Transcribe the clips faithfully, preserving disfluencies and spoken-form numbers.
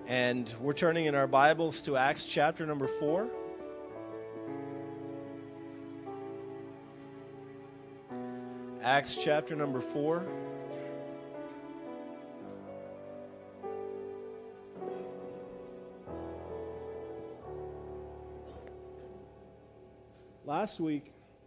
And we're turning in our Bibles to Acts chapter number four. Acts chapter number four. Last week,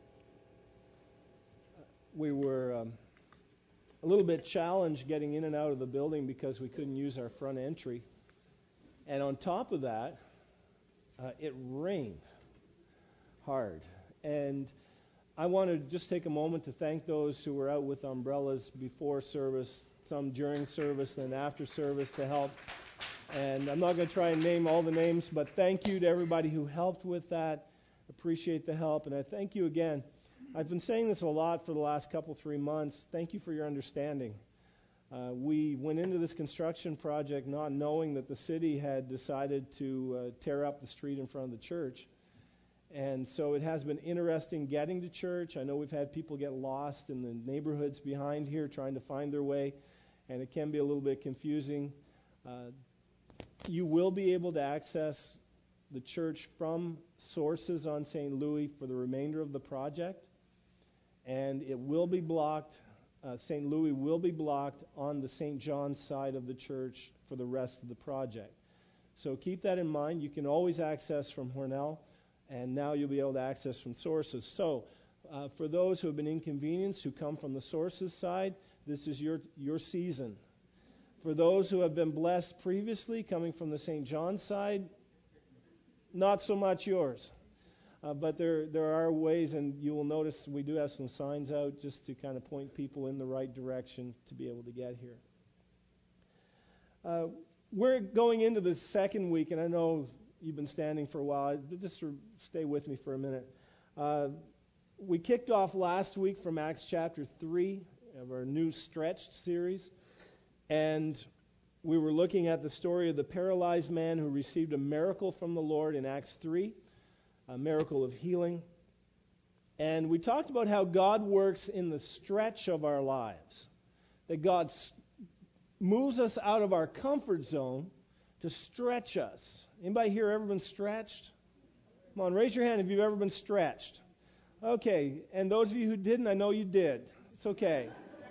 we were um, a little bit challenged getting in and out of the building because we couldn't use our front entry. And on top of that, uh, it rained hard. And I want to just take a moment to thank those who were out with umbrellas before service, some during service, and after service to help. And I'm not going to try and name all the names, but thank you to everybody who helped with that. Appreciate the help. And I thank you again. I've been saying this a lot for the last couple, three months. Thank you for your understanding. Uh, we went into this construction project not knowing that the city had decided to uh, tear up the street in front of the church. And so it has been interesting getting to church. I know we've had people get lost in the neighborhoods behind here trying to find their way, and it can be a little bit confusing. Uh, you will be able to access the church from sources on Saint Louis for the remainder of the project, and it will be blocked. Uh, Saint Louis will be blocked on the Saint John's side of the church for the rest of the project. So keep that in mind. You can always access from Hornell, and now you'll be able to access from sources. So uh, for those who have been inconvenienced, who come from the sources side, this is your, your season. For those who have been blessed previously, coming from the Saint John's side, not so much yours. Uh, but there there are ways, and you will notice we do have some signs out just to kind of point people in the right direction to be able to get here. Uh, we're going into the second week, and I know you've been standing for a while. Just stay with me for a minute. Uh, we kicked off last week from Acts chapter three of our new Stretched series, and we were looking at the story of the paralyzed man who received a miracle from the Lord in Acts three. A miracle of healing. And we talked about how God works in the stretch of our lives. That God moves us out of our comfort zone to stretch us. Anybody here ever been stretched? Come on, raise your hand if you've ever been stretched. Okay, and those of you who didn't, I know you did. It's okay.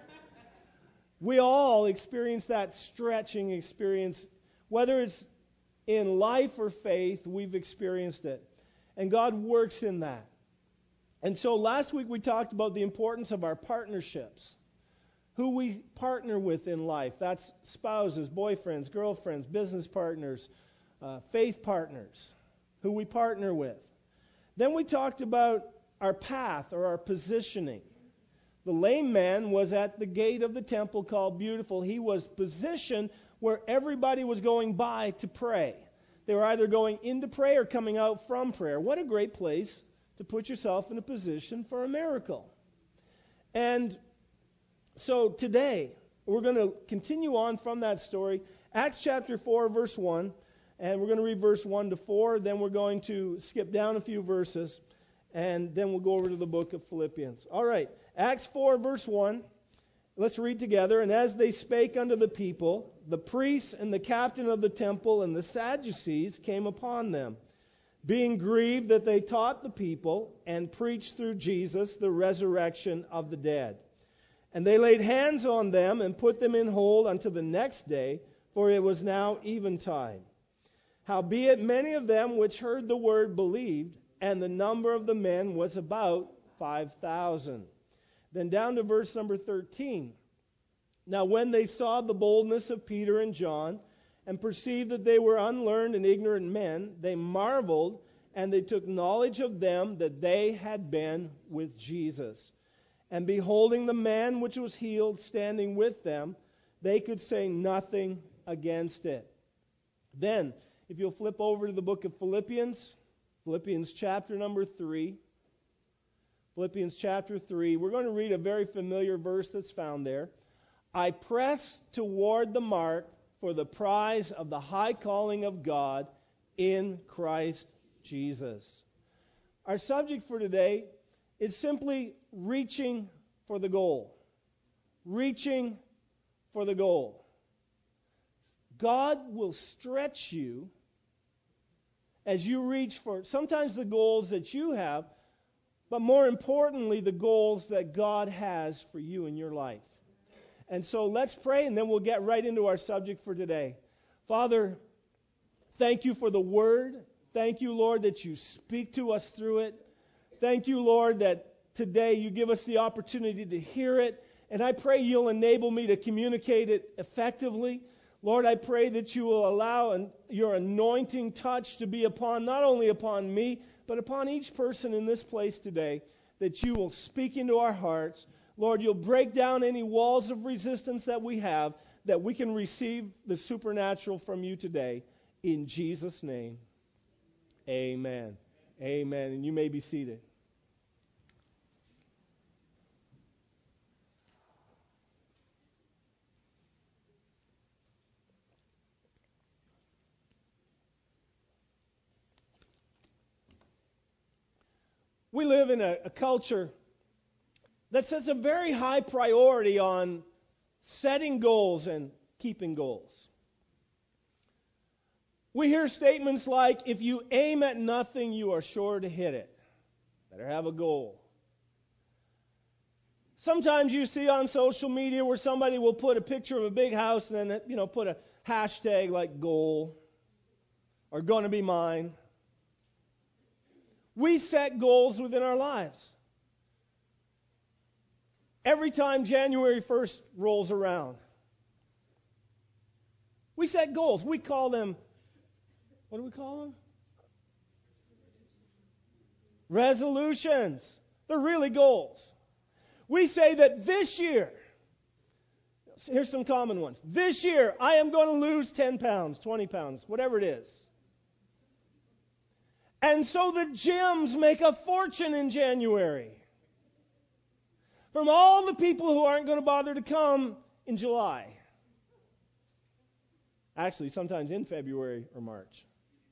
We all experience that stretching experience. Whether it's in life or faith, we've experienced it. And God works in that. And so last week we talked about the importance of our partnerships. Who we partner with in life. That's spouses, boyfriends, girlfriends, business partners, uh, faith partners. Who we partner with. Then we talked about our path or our positioning. The lame man was at the gate of the temple called Beautiful. He was positioned where everybody was going by to pray. They were either going into prayer or coming out from prayer. What a great place to put yourself in a position for a miracle. And so today, we're going to continue on from that story. Acts chapter four, verse one. And we're going to read verse one to four. Then we're going to skip down a few verses. And then we'll go over to the book of Philippians. All right. Acts four, verse one. Let's read together. And as they spake unto the people, the priests and the captain of the temple and the Sadducees came upon them, being grieved that they taught the people and preached through Jesus the resurrection of the dead. And they laid hands on them and put them in hold unto the next day, for it was now eventide. Howbeit many of them which heard the word believed, and the number of the men was about five thousand. Then down to verse number thirteen. Now when they saw the boldness of Peter and John, and perceived that they were unlearned and ignorant men, they marveled, and they took knowledge of them that they had been with Jesus. And beholding the man which was healed standing with them, they could say nothing against it. Then, if you'll flip over to the book of Philippians, Philippians chapter number three. Philippians chapter three. We're going to read a very familiar verse that's found there. I press toward the mark for the prize of the high calling of God in Christ Jesus. Our subject for today is simply reaching for the goal. Reaching for the goal. God will stretch you as you reach for sometimes the goals that you have, but more importantly, the goals that God has for you in your life. And so let's pray, and then we'll get right into our subject for today. Father, thank you for the Word. Thank you, Lord, that you speak to us through it. Thank you, Lord, that today you give us the opportunity to hear it. And I pray you'll enable me to communicate it effectively. Lord, I pray that you will allow an, your anointing touch to be upon, not only upon me, but upon each person in this place today, that you will speak into our hearts. Lord, you'll break down any walls of resistance that we have, that we can receive the supernatural from you today. In Jesus' name, amen. Amen. And you may be seated. We live in a, a culture that sets a very high priority on setting goals and keeping goals. We hear statements like, if you aim at nothing, you are sure to hit it. Better have a goal. Sometimes you see on social media where somebody will put a picture of a big house and then, you know, put a hashtag like goal or gonna be mine. We set goals within our lives. Every time January first rolls around, we set goals. We call them, what do we call them? Resolutions. They're really goals. We say that this year, here's some common ones. This year, I am going to lose ten pounds, twenty pounds, whatever it is. And so the gyms make a fortune in January from all the people who aren't going to bother to come in July. Actually, sometimes in February or March.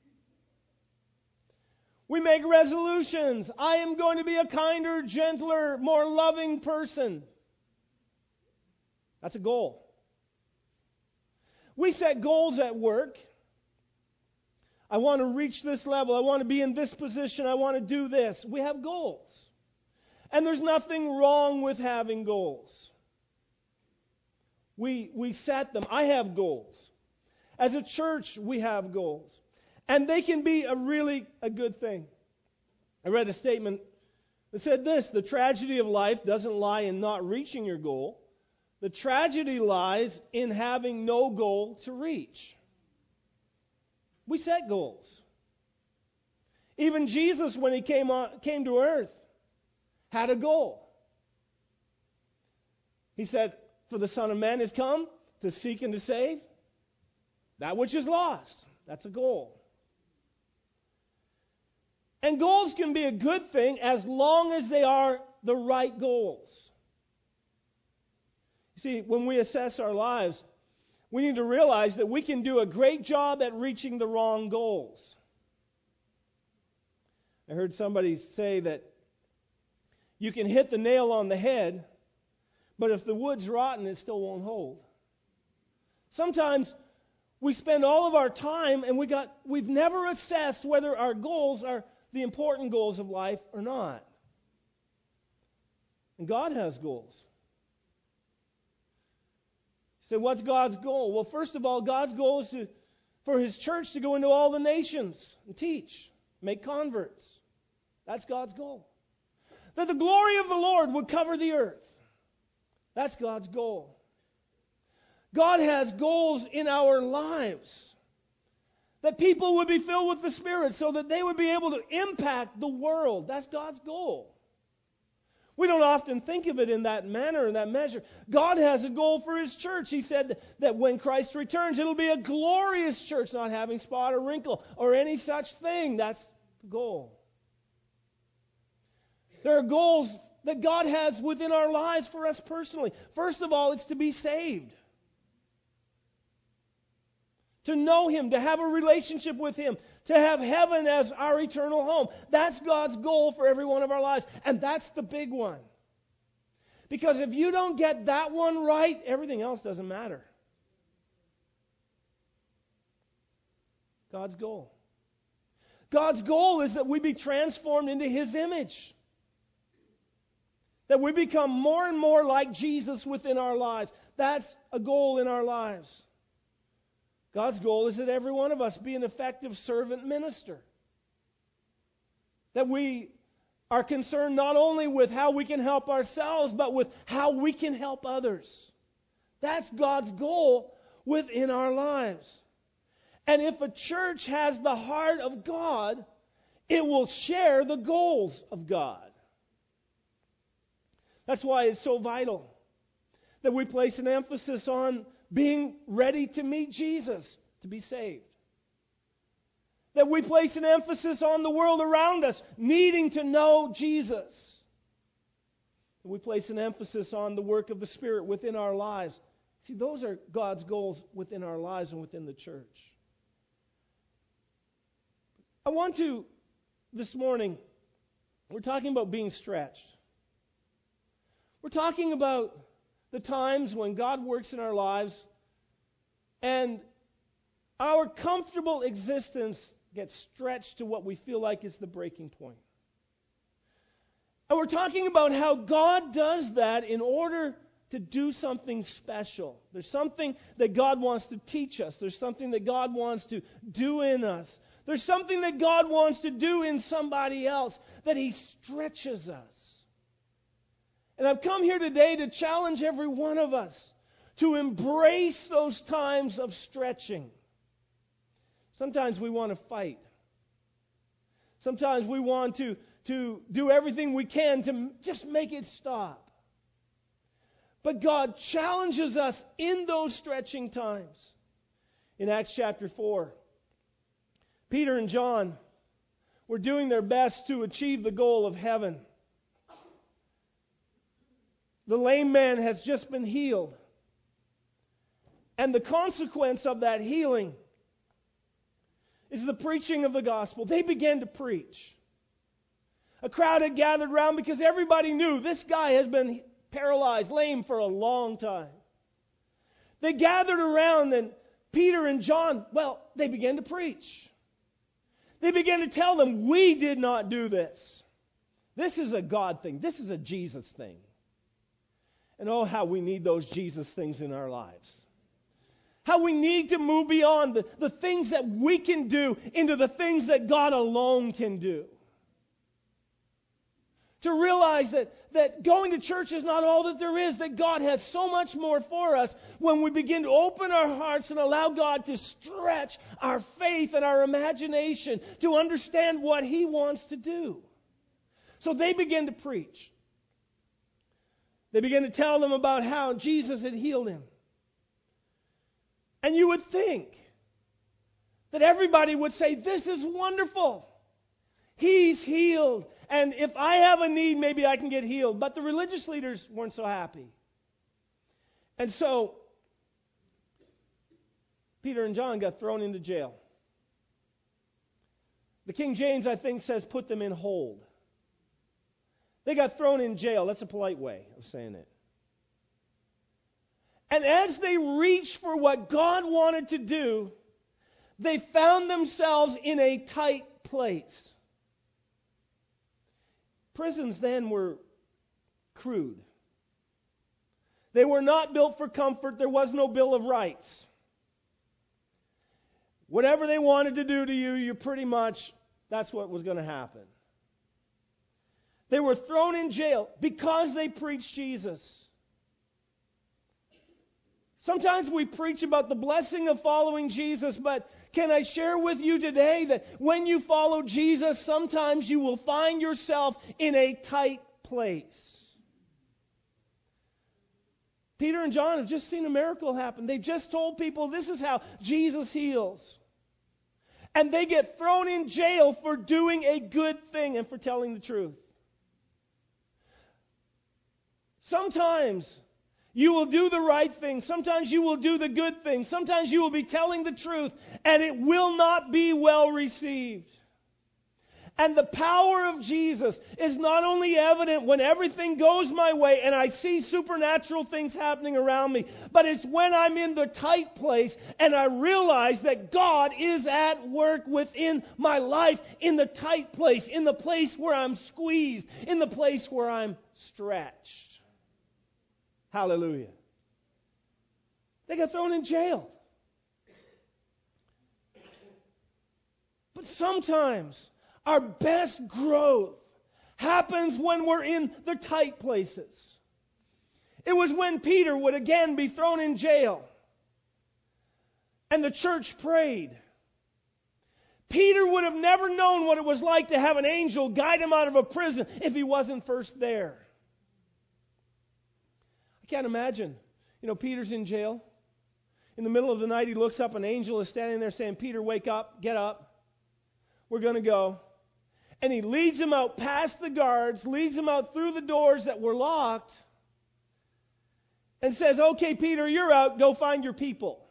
We make resolutions. I am going to be a kinder, gentler, more loving person. That's a goal. We set goals at work. I want to reach this level. I want to be in this position. I want to do this. We have goals. And there's nothing wrong with having goals. We, we set them. I have goals. As a church, we have goals. And they can be a really a good thing. I read a statement that said this: the tragedy of life doesn't lie in not reaching your goal. The tragedy lies in having no goal to reach. We set goals. Even Jesus, when he came on, came to earth, had a goal. He said, for the Son of Man is come to seek and to save that which is lost. That's a goal. And goals can be a good thing as long as they are the right goals. You see, when we assess our lives, we need to realize that we can do a great job at reaching the wrong goals. I heard somebody say that you can hit the nail on the head, but if the wood's rotten, it still won't hold. Sometimes we spend all of our time and we got, we've never assessed whether our goals are the important goals of life or not. And God has goals. So what's God's goal? Well, first of all, God's goal is to, for His church to go into all the nations and teach, make converts. That's God's goal. That the glory of the Lord would cover the earth. That's God's goal. God has goals in our lives. That people would be filled with the Spirit so that they would be able to impact the world. That's God's goal. We don't often think of it in that manner, in that measure. God has a goal for His church. He said that when Christ returns, it'll be a glorious church, not having spot or wrinkle or any such thing. That's the goal. There are goals that God has within our lives for us personally. First of all, it's to be saved. To know Him, to have a relationship with Him, to have heaven as our eternal home. That's God's goal for every one of our lives. And that's the big one. Because if you don't get that one right, everything else doesn't matter. God's goal. God's goal is that we be transformed into His image. That we become more and more like Jesus within our lives. That's a goal in our lives. God's goal is that every one of us be an effective servant minister. That we are concerned not only with how we can help ourselves, but with how we can help others. That's God's goal within our lives. And if a church has the heart of God, it will share the goals of God. That's why it's so vital that we place an emphasis on being ready to meet Jesus to be saved. That we place an emphasis on the world around us needing to know Jesus. That we place an emphasis on the work of the Spirit within our lives. See, those are God's goals within our lives and within the church. I want to, this morning, we're talking about being stretched. We're talking about the times when God works in our lives and our comfortable existence gets stretched to what we feel like is the breaking point. And we're talking about how God does that in order to do something special. There's something that God wants to teach us. There's something that God wants to do in us. There's something that God wants to do in somebody else, that He stretches us. And I've come here today to challenge every one of us to embrace those times of stretching. Sometimes we want to fight. Sometimes we want to, to do everything we can to just make it stop. But God challenges us in those stretching times. In Acts chapter four, Peter and John were doing their best to achieve the goal of heaven. The lame man has just been healed. And the consequence of that healing is the preaching of the gospel. They began to preach. A crowd had gathered around because everybody knew this guy has been paralyzed, lame for a long time. They gathered around, and Peter and John, well, they began to preach. They began to tell them, we did not do this. This is a God thing. This is a Jesus thing. And oh, how we need those Jesus things in our lives. How we need to move beyond the, the things that we can do into the things that God alone can do. To realize that, that going to church is not all that there is, that God has so much more for us when we begin to open our hearts and allow God to stretch our faith and our imagination to understand what He wants to do. So they began to preach. They began to tell them about how Jesus had healed him. And you would think that everybody would say, this is wonderful. He's healed. And if I have a need, maybe I can get healed. But the religious leaders weren't so happy. And so, Peter and John got thrown into jail. The King James, I think, says put them in hold. They got thrown in jail. That's a polite way of saying it. And as they reached for what God wanted to do, they found themselves in a tight place. Prisons then were crude. They were not built for comfort. There was no Bill of Rights. Whatever they wanted to do to you, you pretty much, that's what was going to happen. They were thrown in jail because they preached Jesus. Sometimes we preach about the blessing of following Jesus, but can I share with you today that when you follow Jesus, sometimes you will find yourself in a tight place. Peter and John have just seen a miracle happen. They've just told people this is how Jesus heals. And they get thrown in jail for doing a good thing and for telling the truth. Sometimes you will do the right thing. Sometimes you will do the good thing. Sometimes you will be telling the truth, and it will not be well received. And the power of Jesus is not only evident when everything goes my way and I see supernatural things happening around me, but it's when I'm in the tight place and I realize that God is at work within my life, in the tight place, in the place where I'm squeezed, in the place where I'm stretched. Hallelujah. They got thrown in jail. But sometimes our best growth happens when we're in the tight places. It was when Peter would again be thrown in jail and the church prayed. Peter would have never known what it was like to have an angel guide him out of a prison if he wasn't first there. I can't imagine. You know, Peter's in jail. In the middle of the night, he looks up, an angel is standing there saying, Peter, wake up, get up. We're going to go. And he leads him out past the guards, leads him out through the doors that were locked, and says, okay, Peter, you're out. Go find your people.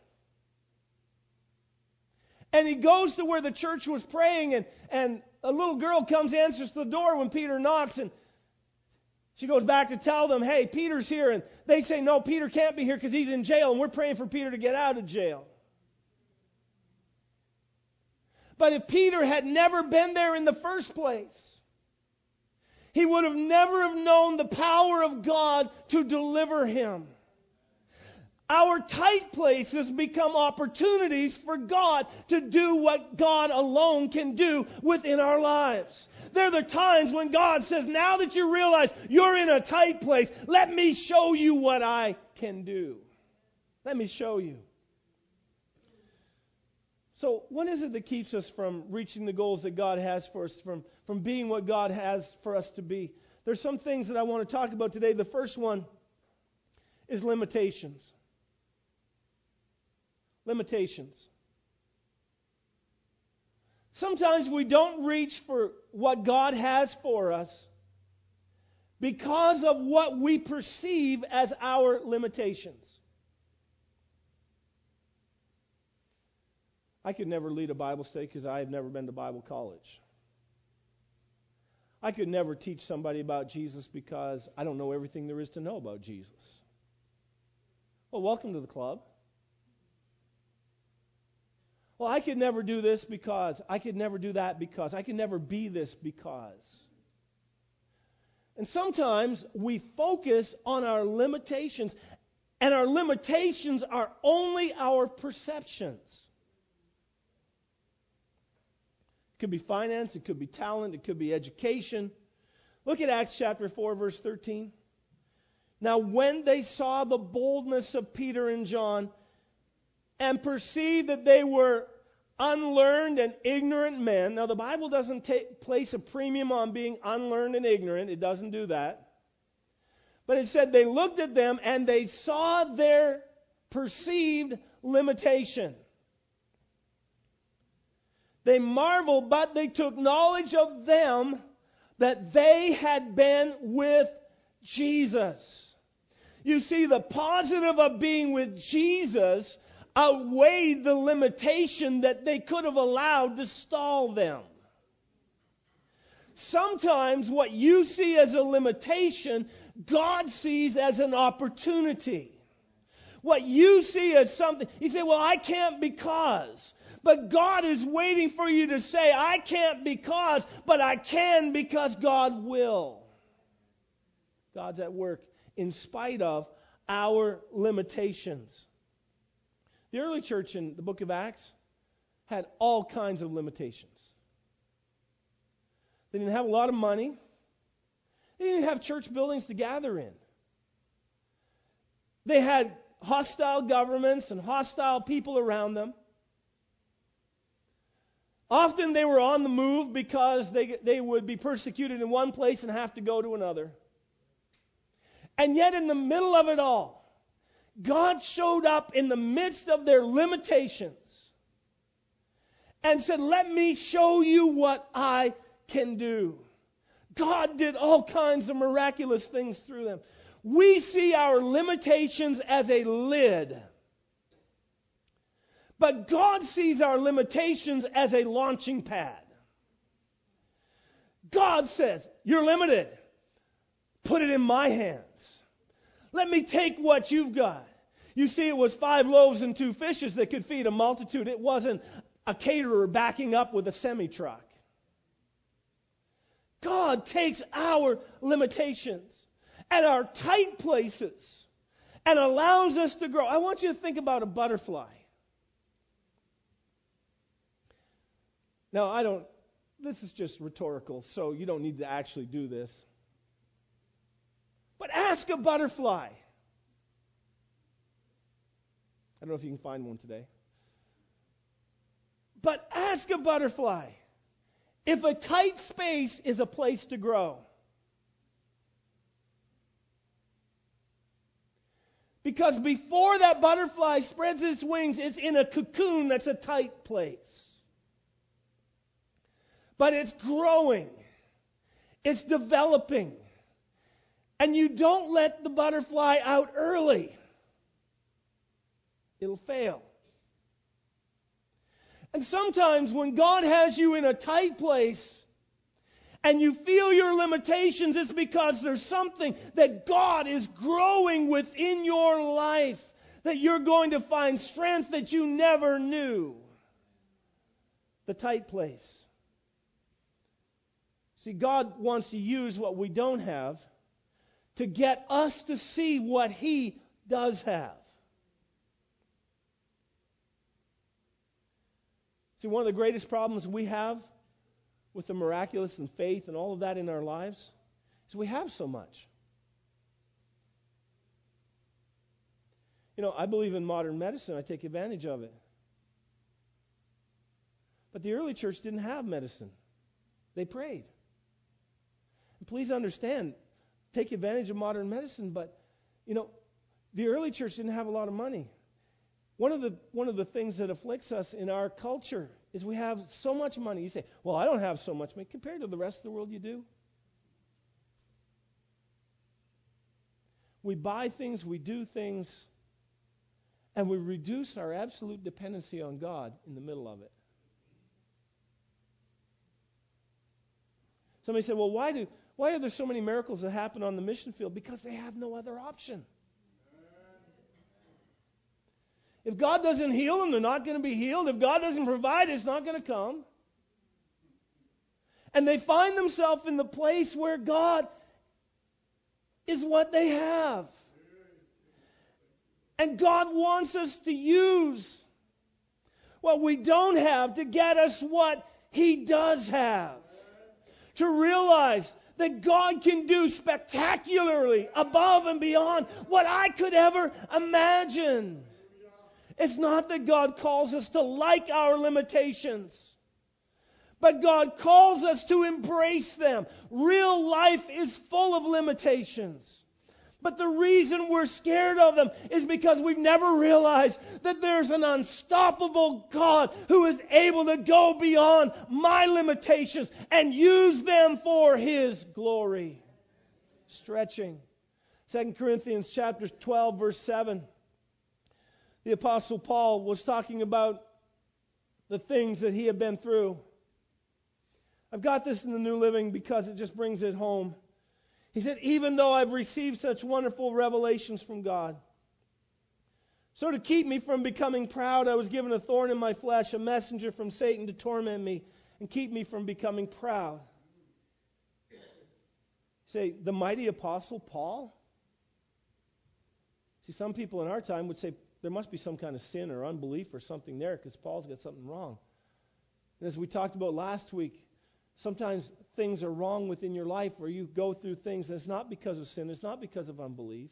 And he goes to where the church was praying, and, and a little girl comes, answers the door when Peter knocks, and she goes back to tell them, hey, Peter's here. And they say, no, Peter can't be here because he's in jail, and we're praying for Peter to get out of jail. But if Peter had never been there in the first place, he would have never have known the power of God to deliver him. Our tight places become opportunities for God to do what God alone can do within our lives. They're the times when God says, now that you realize you're in a tight place, let me show you what I can do. Let me show you. So what is it that keeps us from reaching the goals that God has for us, from, from being what God has for us to be? There's some things that I want to talk about today. The first one is limitations. Limitations. Sometimes we don't reach for what God has for us because of what we perceive as our limitations. I could never lead a Bible study because I have never been to Bible college. I could never teach somebody about Jesus because I don't know everything there is to know about Jesus. Well, welcome to the club. Well, I could never do this because, I could never do that because, I could never be this because. And sometimes we focus on our limitations, and our limitations are only our perceptions. It could be finance, it could be talent, it could be education. Look at Acts chapter four, verse thirteen. Now when they saw the boldness of Peter and John and perceived that they were unlearned and ignorant men. Now the Bible doesn't take, place a premium on being unlearned and ignorant. It doesn't do that. But it said they looked at them and they saw their perceived limitation. They marveled, but they took knowledge of them that they had been with Jesus. You see, the positive of being with Jesus outweighed the limitation that they could have allowed to stall them. Sometimes what you see as a limitation, God sees as an opportunity. What you see as something, you say, well, I can't because. But God is waiting for you to say, I can't because, but I can because God will. God's at work in spite of our limitations. The early church in the book of Acts had all kinds of limitations. They didn't have a lot of money. They didn't have church buildings to gather in. They had hostile governments and hostile people around them. Often they were on the move because they, they would be persecuted in one place and have to go to another. And yet in the middle of it all, God showed up in the midst of their limitations and said, let me show you what I can do. God did all kinds of miraculous things through them. We see our limitations as a lid. But God sees our limitations as a launching pad. God says, you're limited. Put it in my hands. Let me take what you've got. You see, it was five loaves and two fishes that could feed a multitude. It wasn't a caterer backing up with a semi-truck. God takes our limitations and our tight places and allows us to grow. I want you to think about a butterfly. Now, I don't, this is just rhetorical, so you don't need to actually do this. But ask a butterfly. I don't know if you can find one today. But ask a butterfly if a tight space is a place to grow. Because before that butterfly spreads its wings, it's in a cocoon that's a tight place. But it's growing. It's developing. And you don't let the butterfly out early. It'll fail. And sometimes when God has you in a tight place and you feel your limitations, it's because there's something that God is growing within your life, that you're going to find strength that you never knew. The tight place. See, God wants to use what we don't have to get us to see what He does have. See, one of the greatest problems we have with the miraculous and faith and all of that in our lives is we have so much. You know, I believe in modern medicine. I take advantage of it. But the early church didn't have medicine. They prayed. And please understand, take advantage of modern medicine, but, you know, the early church didn't have a lot of money. One of the one of the things that afflicts us in our culture is we have so much money. You say, well, I don't have so much money. Compared to the rest of the world, you do. We buy things, we do things, and we reduce our absolute dependency on God in the middle of it. Somebody said, well, why do why are there so many miracles that happen on the mission field? Because they have no other option. If God doesn't heal them, they're not going to be healed. If God doesn't provide, it's not going to come. And they find themselves in the place where God is what they have. And God wants us to use what we don't have to get us what He does have. To realize that God can do spectacularly above and beyond what I could ever imagine. It's not that God calls us to like our limitations, but God calls us to embrace them. Real life is full of limitations. But the reason we're scared of them is because we've never realized that there's an unstoppable God who is able to go beyond my limitations and use them for His glory. Stretching. Second Corinthians chapter twelve, verse seven. The Apostle Paul was talking about the things that he had been through. I've got this in the New Living because it just brings it home. He said, even though I've received such wonderful revelations from God, so to keep me from becoming proud, I was given a thorn in my flesh, a messenger from Satan to torment me and keep me from becoming proud. Say, the mighty Apostle Paul? See, some people in our time would say, there must be some kind of sin or unbelief or something there because Paul's got something wrong. And as we talked about last week, sometimes things are wrong within your life where you go through things and it's not because of sin, it's not because of unbelief.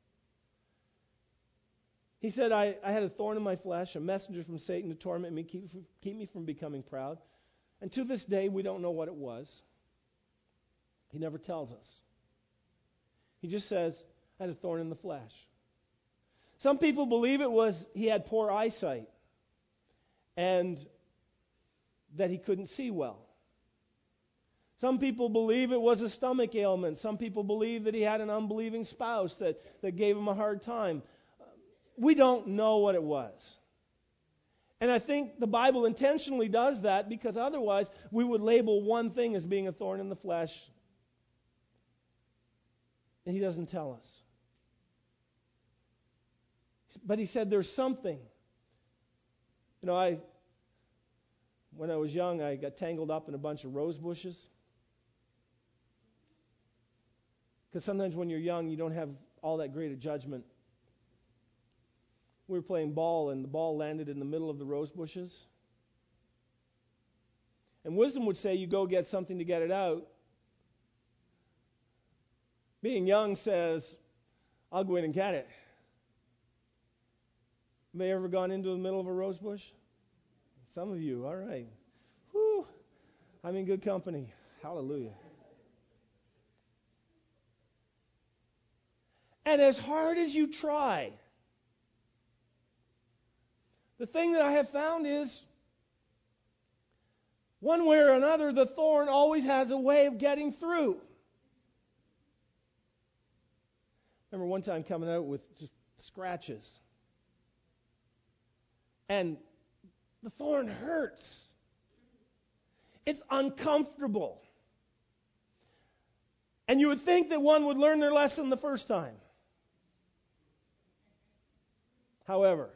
He said, I, I had a thorn in my flesh, a messenger from Satan to torment me, keep, keep me from becoming proud. And to this day, we don't know what it was. He never tells us. He just says, I had a thorn in the flesh. Some people believe it was he had poor eyesight and that he couldn't see well. Some people believe it was a stomach ailment. Some people believe that he had an unbelieving spouse that, that gave him a hard time. We don't know what it was. And I think the Bible intentionally does that because otherwise we would label one thing as being a thorn in the flesh. And he doesn't tell us. But he said there's something. You know, I, when I was young, I got tangled up in a bunch of rose bushes. Because sometimes when you're young, you don't have all that great a judgment. We were playing ball, and the ball landed in the middle of the rose bushes. And wisdom would say you go get something to get it out. Being young says, I'll go in and get it. Have you ever gone into the middle of a rose bush? Some of you, all right. Whew, I'm in good company. Hallelujah. And as hard as you try, the thing that I have found is, one way or another, the thorn always has a way of getting through. Remember one time coming out with just scratches. And the thorn hurts. It's uncomfortable. And you would think that one would learn their lesson the first time. However,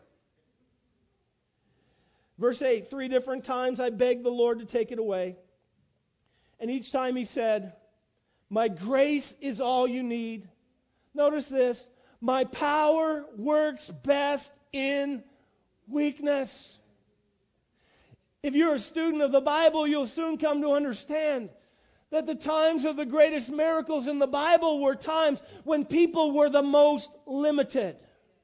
verse eight, three different times I begged the Lord to take it away. And each time he said, my grace is all you need. Notice this, my power works best in weakness. If you're a student of the Bible, you'll soon come to understand that the times of the greatest miracles in the Bible were times when people were the most limited.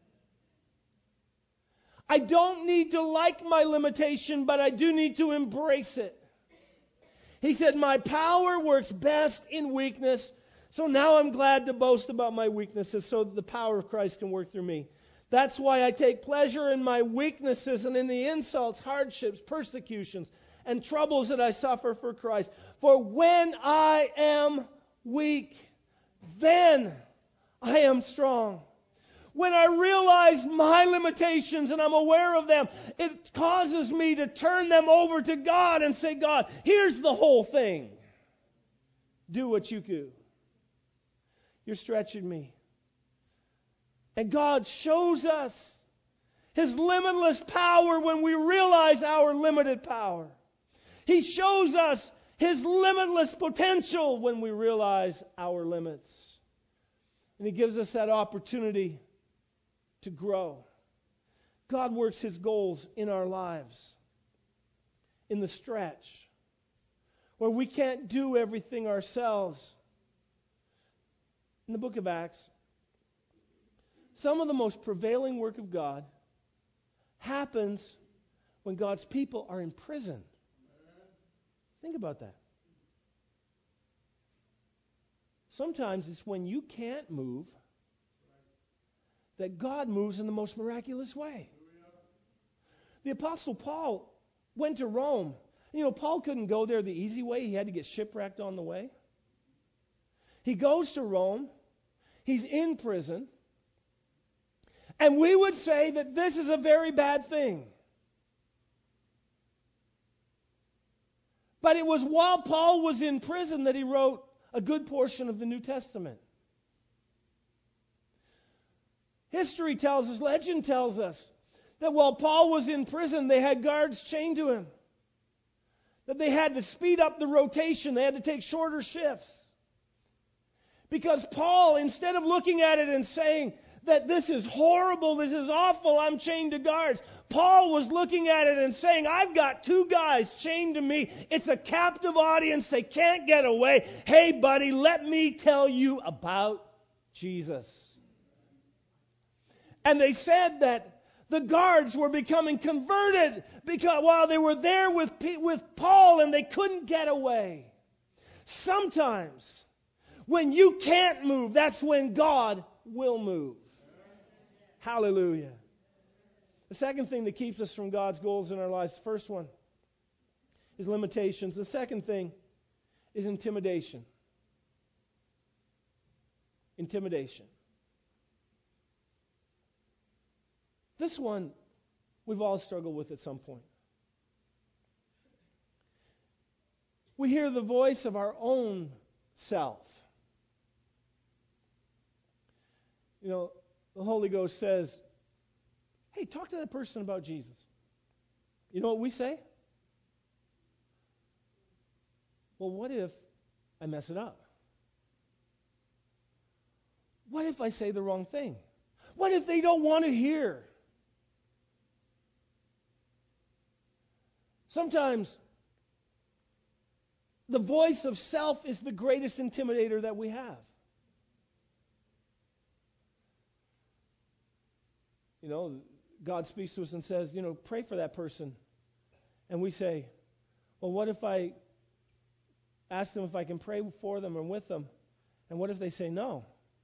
I don't need to like my limitation, but I do need to embrace it. He said, my power works best in weakness. So now I'm glad to boast about my weaknesses so that the power of Christ can work through me. That's why I take pleasure in my weaknesses and in the insults, hardships, persecutions, and troubles that I suffer for Christ. For when I am weak, then I am strong. When I realize my limitations and I'm aware of them, it causes me to turn them over to God and say, God, here's the whole thing. Do what you do. You're stretching me. And God shows us His limitless power when we realize our limited power. He shows us His limitless potential when we realize our limits. And He gives us that opportunity to grow. God works His goals in our lives, in the stretch, where we can't do everything ourselves. In the book of Acts, some of the most prevailing work of God happens when God's people are in prison. Think about that. Sometimes it's when you can't move that God moves in the most miraculous way. The Apostle Paul went to Rome. You know, Paul couldn't go there the easy way. He had to get shipwrecked on the way. He goes to Rome. He's in prison. And we would say that this is a very bad thing. But it was while Paul was in prison that he wrote a good portion of the New Testament. History tells us, legend tells us, that while Paul was in prison, they had guards chained to him. That they had to speed up the rotation. They had to take shorter shifts. Because Paul, instead of looking at it and saying that this is horrible, this is awful, I'm chained to guards, Paul was looking at it and saying, I've got two guys chained to me. It's a captive audience. They can't get away. Hey, buddy, let me tell you about Jesus. And they said that the guards were becoming converted because while they were there with, with Paul and they couldn't get away. Sometimes when you can't move, that's when God will move. Hallelujah. The second thing that keeps us from God's goals in our lives, the first one is limitations. The second thing is intimidation. Intimidation. This one we've all struggled with at some point. We hear the voice of our own self. You know, the Holy Ghost says, hey, talk to that person about Jesus. You know what we say? Well, what if I mess it up? What if I say the wrong thing? What if they don't want to hear? Sometimes the voice of self is the greatest intimidator that we have. You know, God speaks to us and says, you know, pray for that person. And we say, well, what if I ask them if I can pray for them and with them? And what if they say no?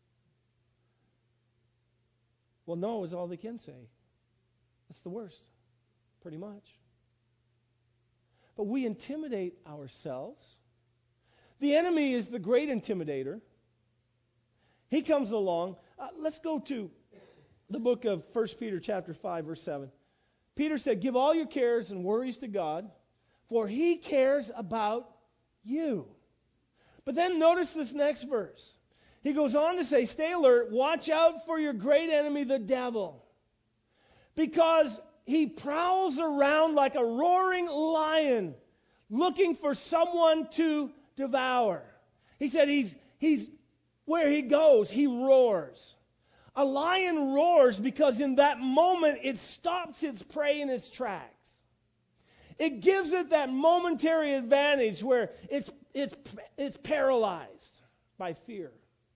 Well, no is all they can say. That's the worst, pretty much. But we intimidate ourselves. The enemy is the great intimidator. He comes along. Uh, let's go to the book of First Peter chapter five, verse seven. Peter said, give all your cares and worries to God, for He cares about you. But then notice this next verse. He goes on to say, stay alert, watch out for your great enemy, the devil, because he prowls around like a roaring lion, looking for someone to devour. He said he's, he's where he goes, he roars. A lion roars because in that moment it stops its prey in its tracks. It gives it that momentary advantage where it's, it's, it's paralyzed by fear.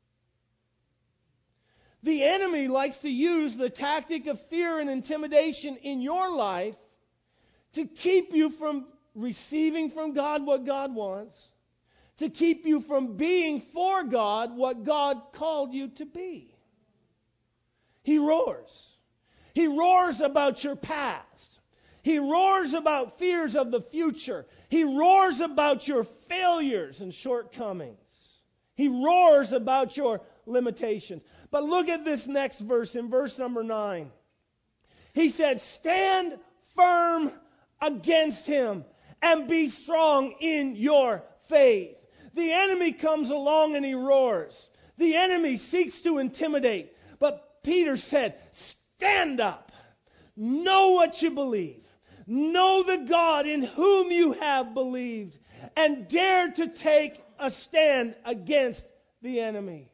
The enemy likes to use the tactic of fear and intimidation in your life to keep you from receiving from God what God wants, to keep you from being for God what God called you to be. He roars. He roars about your past. He roars about fears of the future. He roars about your failures and shortcomings. He roars about your limitations. But look at this next verse, in verse number nine. He said, stand firm against him and be strong in your faith. The enemy comes along and he roars. The enemy seeks to intimidate. But Peter said, stand up. Know what you believe. Know the God in whom you have believed. And dare to take a stand against the enemy.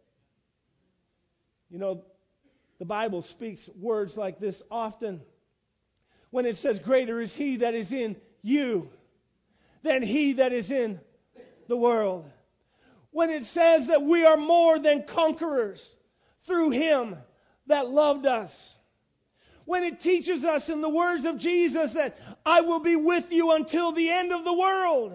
You know, the Bible speaks words like this often. When it says, greater is He that is in you than he that is in the world. When it says that we are more than conquerors through Him that loved us. When it teaches us in the words of Jesus that I will be with you until the end of the world.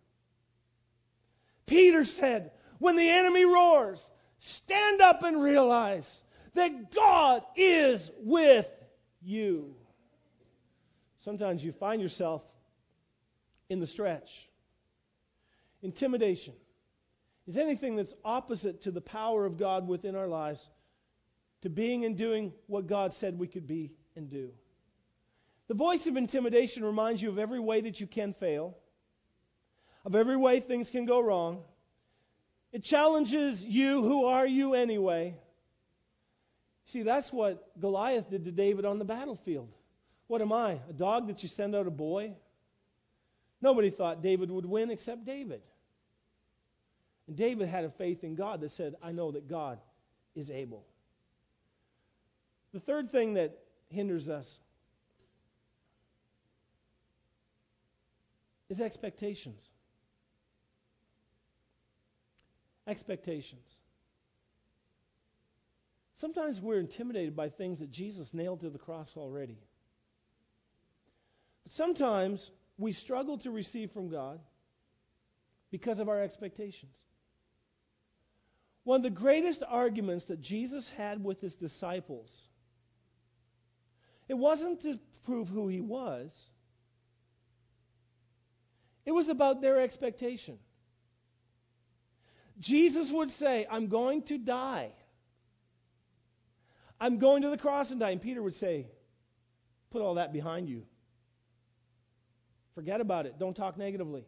Peter said, when the enemy roars, stand up and realize that God is with you. Sometimes you find yourself in the stretch. Intimidation is anything that's opposite to the power of God within our lives, to being and doing what God said we could be and do. The voice of intimidation reminds you of every way that you can fail, of every way things can go wrong. It challenges you, who are you anyway? See, that's what Goliath did to David on the battlefield. What am I, a dog that you send out a boy? Nobody thought David would win except David. And David had a faith in God that said, I know that God is able. The third thing that hinders us is expectations. Expectations. Sometimes we're intimidated by things that Jesus nailed to the cross already. But sometimes we struggle to receive from God because of our expectations. One of the greatest arguments that Jesus had with His disciples, it wasn't to prove who He was. It was about their expectation. Jesus would say, I'm going to die. I'm going to the cross and die. And Peter would say, put all that behind you. Forget about it. Don't talk negatively.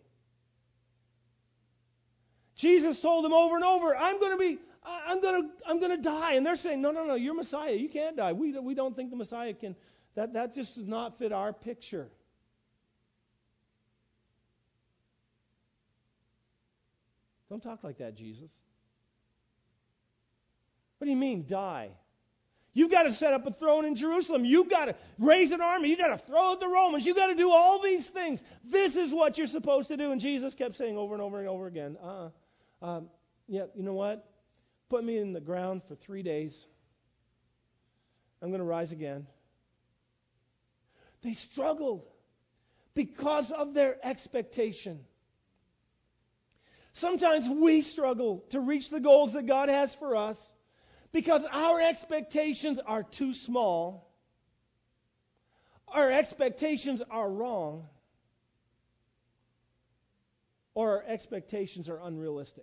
Jesus told them over and over, I'm going to be, I'm going to, I'm going to die. And they're saying, no, no, no, you're Messiah. You can't die. We, we don't think the Messiah can. That, that just does not fit our picture. Don't talk like that, Jesus. What do you mean, die? You've got to set up a throne in Jerusalem. You've got to raise an army. You've got to throw out the Romans. You've got to do all these things. This is what you're supposed to do. And Jesus kept saying over and over and over again, uh-uh. Um, yeah, you know what? Put me in the ground for three days. I'm going to rise again. They struggled because of their expectation. Sometimes we struggle to reach the goals that God has for us because our expectations are too small. Our expectations are wrong. Or our expectations are unrealistic.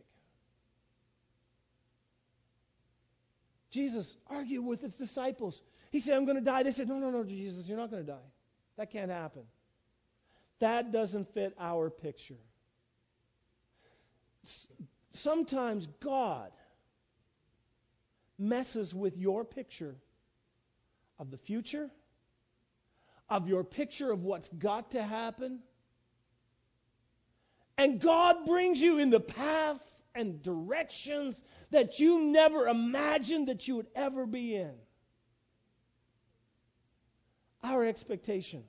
Jesus argued with his disciples. He said, I'm going to die. They said, no, no, no, Jesus, you're not going to die. That can't happen. That doesn't fit our picture. Sometimes God messes with your picture of the future, of your picture of what's got to happen. And God brings you into paths and directions that you never imagined that you would ever be in. Our expectations.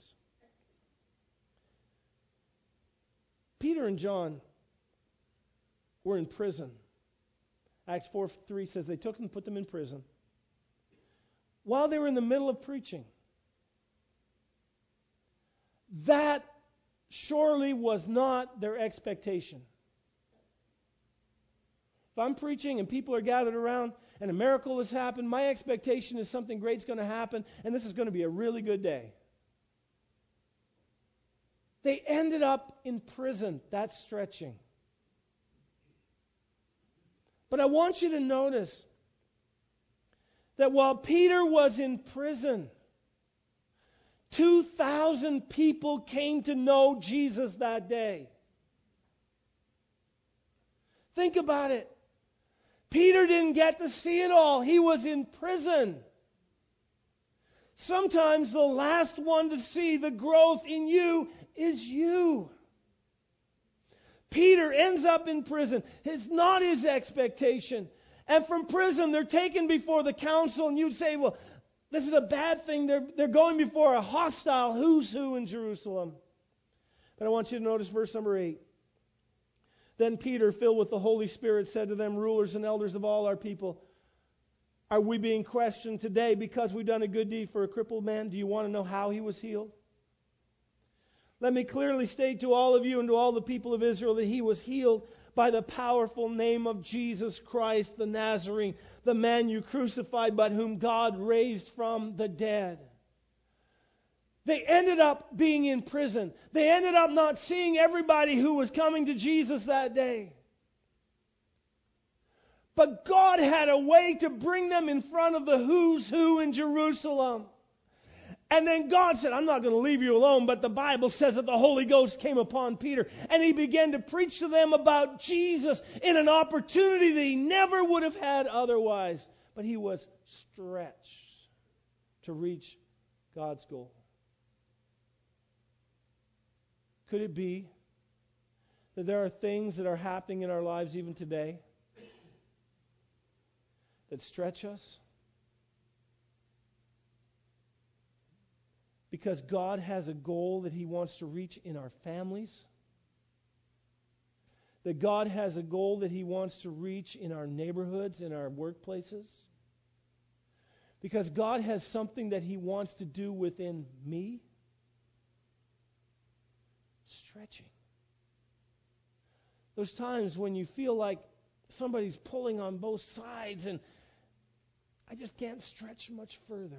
Peter and John were in prison. Acts four three says they took them and put them in prison while they were in the middle of preaching. That surely was not their expectation. If I'm preaching and people are gathered around and a miracle has happened, my expectation is something great's going to happen and this is going to be a really good day. They ended up in prison. That's stretching. But I want you to notice that while Peter was in prison, two thousand people came to know Jesus that day. Think about it. Peter didn't get to see it all. He was in prison. Sometimes the last one to see the growth in you is you. Peter ends up in prison. It's not his expectation. And from prison, they're taken before the council, and you'd say, well, this is a bad thing. They're, they're going before a hostile who's who in Jerusalem. But I want you to notice verse number eight. Then Peter, filled with the Holy Spirit, said to them, rulers and elders of all our people, are we being questioned today because we've done a good deed for a crippled man? Do you want to know how he was healed? Let me clearly state to all of you and to all the people of Israel that he was healed by the powerful name of Jesus Christ the Nazarene, the man you crucified, but whom God raised from the dead. They ended up being in prison. They ended up not seeing everybody who was coming to Jesus that day. But God had a way to bring them in front of the who's who in Jerusalem. And then God said, I'm not going to leave you alone, but the Bible says that the Holy Ghost came upon Peter, and he began to preach to them about Jesus in an opportunity that he never would have had otherwise. But he was stretched to reach God's goal. Could it be that there are things that are happening in our lives even today that stretch us? Because God has a goal that he wants to reach in our families. That God has a goal that he wants to reach in our neighborhoods, in our workplaces. Because God has something that he wants to do within me. Stretching. Those times when you feel like somebody's pulling on both sides and I just can't stretch much further.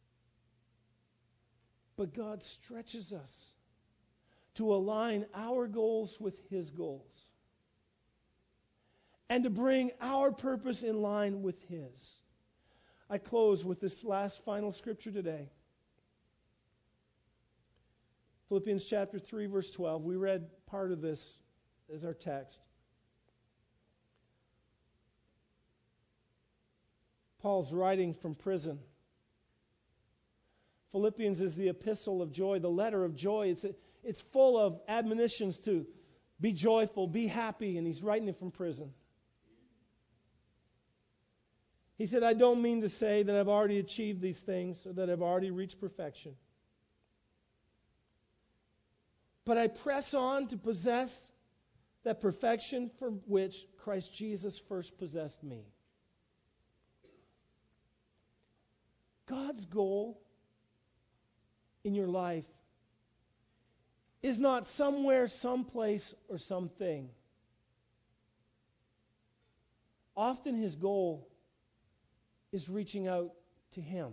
But God stretches us to align our goals with his goals. And to bring our purpose in line with his. I close with this last final scripture today. Philippians chapter three, verse twelve. We read part of this as our text. Paul's writing from prison. Philippians is the epistle of joy, the letter of joy. It's, it's full of admonitions to be joyful, be happy, and he's writing it from prison. He said, I don't mean to say that I've already achieved these things or that I've already reached perfection. But I press on to possess that perfection for which Christ Jesus first possessed me. God's goal in your life is not somewhere, someplace, or something. Often his goal is reaching out to him.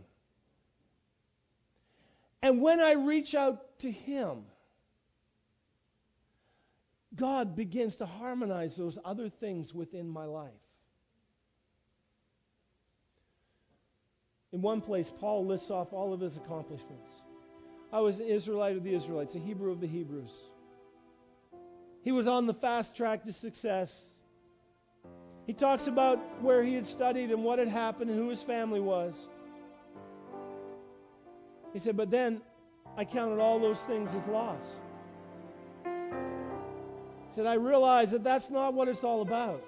And when I reach out to him, God begins to harmonize those other things within my life. In one place, Paul lists off all of his accomplishments. I was an Israelite of the Israelites, a Hebrew of the Hebrews. He was on the fast track to success. He talks about where he had studied and what had happened and who his family was. He said, but then I counted all those things as loss. He said, I realized that that's not what it's all about.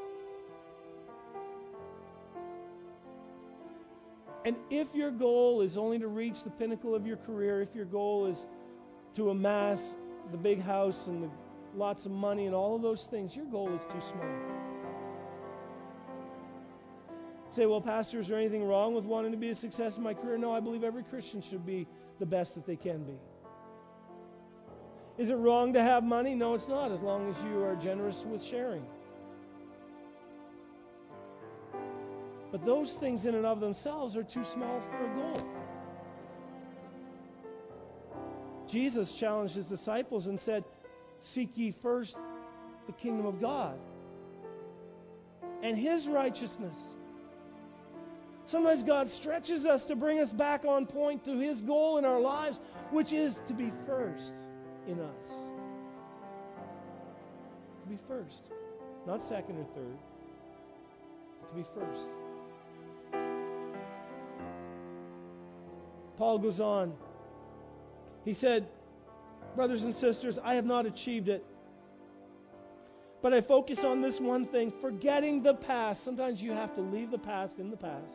And if your goal is only to reach the pinnacle of your career, if your goal is to amass the big house and the lots of money and all of those things, your goal is too small. Say, well, Pastor, is there anything wrong with wanting to be a success in my career? No, I believe every Christian should be the best that they can be. Is it wrong to have money? No, it's not, as long as you are generous with sharing. But those things in and of themselves are too small for a goal. Jesus challenged his disciples and said, seek ye first the kingdom of God and his righteousness. Sometimes God stretches us to bring us back on point to his goal in our lives, which is to be first in us. To be first. Not second or third. To be first. Paul goes on. He said, brothers and sisters, I have not achieved it. But I focus on this one thing, forgetting the past. Sometimes you have to leave the past in the past.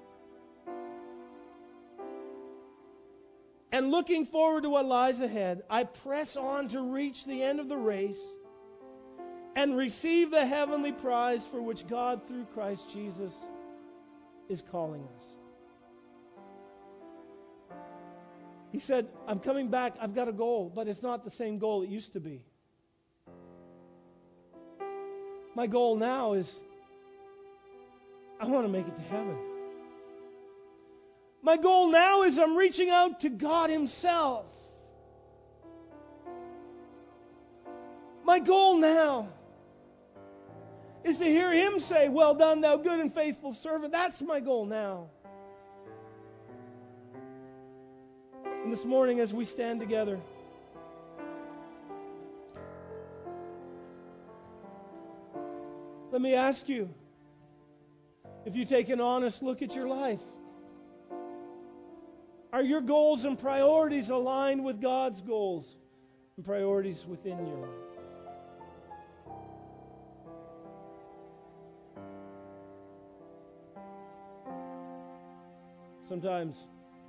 And looking forward to what lies ahead, I press on to reach the end of the race and receive the heavenly prize for which God, through Christ Jesus, is calling us. He said, I'm coming back, I've got a goal, but it's not the same goal it used to be. My goal now is, I want to make it to heaven. My goal now is I'm reaching out to God himself. My goal now is to hear him say, well done, thou good and faithful servant. That's my goal now. And this morning as we stand together, let me ask you, if you take an honest look at your life, are your goals and priorities aligned with God's goals and priorities within your life? Sometimes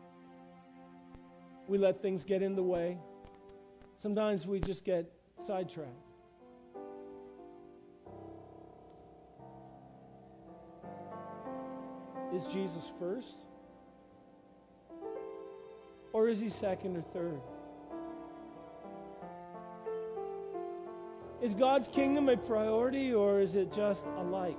we let things get in the way. Sometimes we just get sidetracked. Is Jesus first? Or is he second or third? Is God's kingdom a priority, or is it just a like?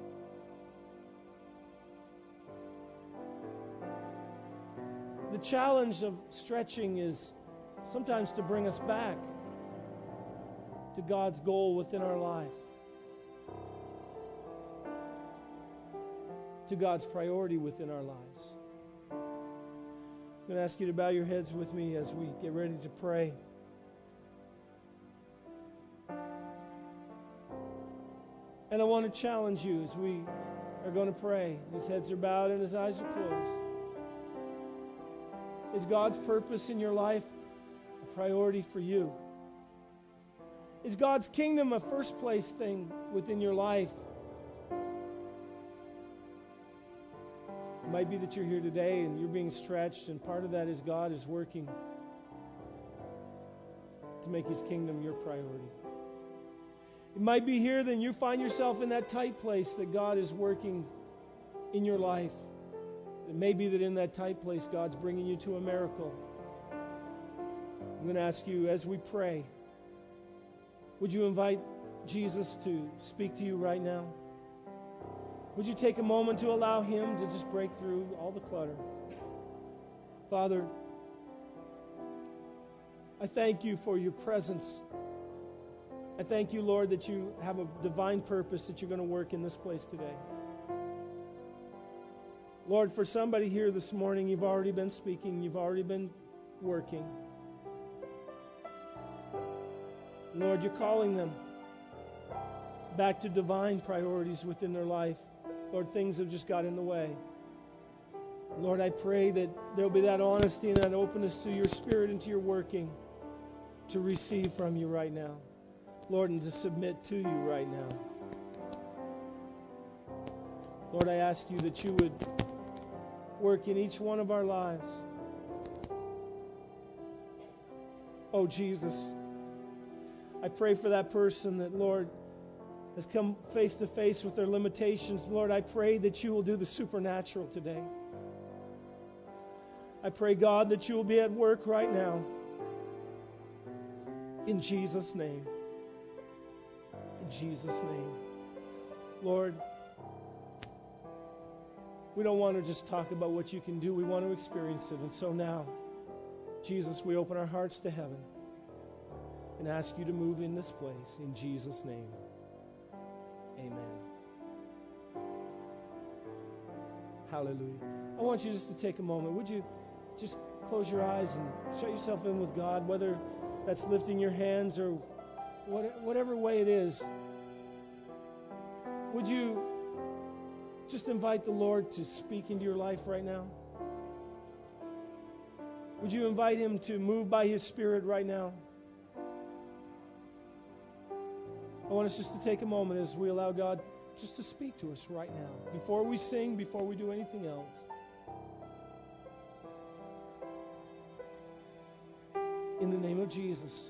The challenge of stretching is sometimes to bring us back to God's goal within our life, to God's priority within our lives. I'm going to ask you to bow your heads with me as we get ready to pray. And I want to challenge you as we are going to pray. His heads are bowed and his eyes are closed. Is God's purpose in your life a priority for you? Is God's kingdom a first place thing within your life? It might be that you're here today and you're being stretched, and part of that is God is working to make His kingdom your priority. It might be here that you find yourself in that tight place that God is working in your life. It may be that in that tight place God's bringing you to a miracle. I'm going to ask you as we pray, would you invite Jesus to speak to you right now? Would you take a moment to allow Him to just break through all the clutter? Father, I thank you for your presence. I thank you, Lord, that you have a divine purpose that you're going to work in this place today. Lord, for somebody here this morning, you've already been speaking, you've already been working. Lord, you're calling them back to divine priorities within their life. Lord, things have just got in the way. Lord, I pray that there'll be that honesty and that openness to your Spirit and to your working to receive from you right now. Lord, and to submit to you right now. Lord, I ask you that you would work in each one of our lives. Oh, Jesus, I pray for that person that, Lord, has come face to face with their limitations. Lord, I pray that you will do the supernatural today. I pray, God, that you will be at work right now. In Jesus' name. In Jesus' name. Lord, we don't want to just talk about what you can do. We want to experience it. And so now, Jesus, we open our hearts to heaven and ask you to move in this place. In Jesus' name. Amen. Hallelujah. I want you just to take a moment. Would you just close your eyes and shut yourself in with God, whether that's lifting your hands or whatever way it is. Would you just invite the Lord to speak into your life right now? Would you invite Him to move by His Spirit right now? I want us just to take a moment as we allow God just to speak to us right now, before we sing, before we do anything else. In the name of Jesus,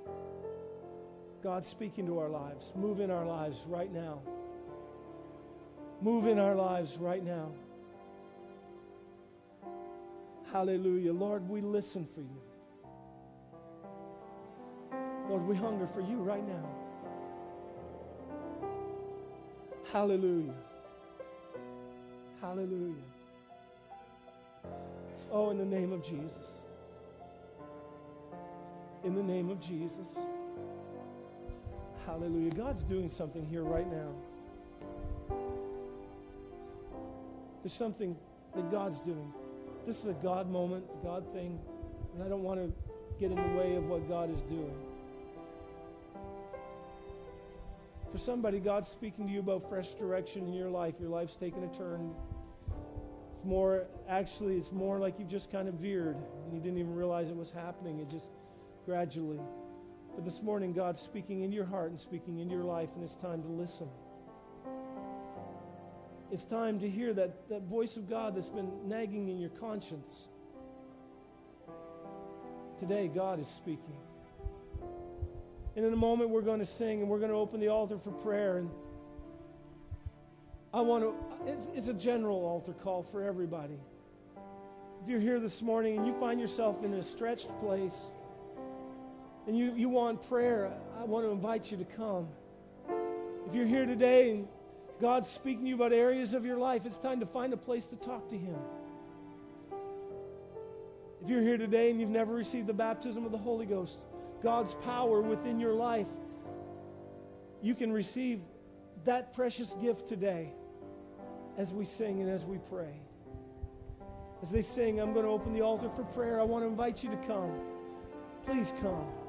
God, speak into our lives. Move in our lives right now. Move in our lives right now. Hallelujah. Lord, we listen for you. Lord, we hunger for you right now. Hallelujah. Hallelujah. Oh, in the name of Jesus. In the name of Jesus. Hallelujah. God's doing something here right now. There's something that God's doing. This is a God moment, a God thing, and I don't want to get in the way of what God is doing. For somebody, God's speaking to you about fresh direction in your life. Your life's taken a turn. It's more, actually, it's more like you've just kind of veered, and you didn't even realize it was happening. It just gradually. But this morning, God's speaking into your heart and speaking into your life, and it's time to listen. It's time to hear that, that voice of God that's been nagging in your conscience. Today, God is speaking. And in a moment, we're going to sing, and we're going to open the altar for prayer. And I want to, it's, it's a general altar call for everybody. If you're here this morning and you find yourself in a stretched place, and you, you want prayer, I want to invite you to come. If you're here today and God's speaking to you about areas of your life, it's time to find a place to talk to Him. If you're here today and you've never received the baptism of the Holy Ghost, God's power within your life, you can receive that precious gift today as we sing and as we pray. As they sing, I'm going to open the altar for prayer. I want to invite you to come. Please come.